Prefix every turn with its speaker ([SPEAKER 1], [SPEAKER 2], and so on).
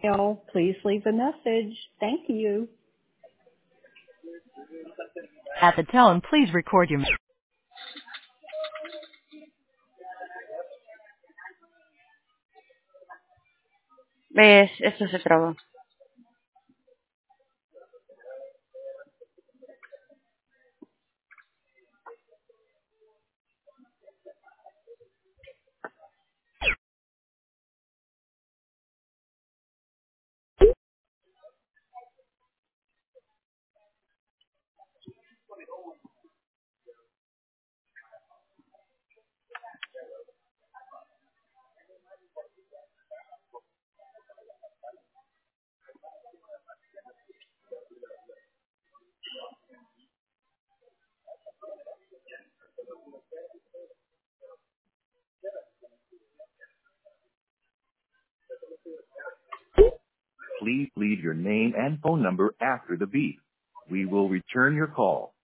[SPEAKER 1] Please leave a message. Thank you.
[SPEAKER 2] At the tone, please record your message.
[SPEAKER 3] ¿Ves? Esto se trabó.
[SPEAKER 4] Please leave your name and phone number after the beep. We will return your call.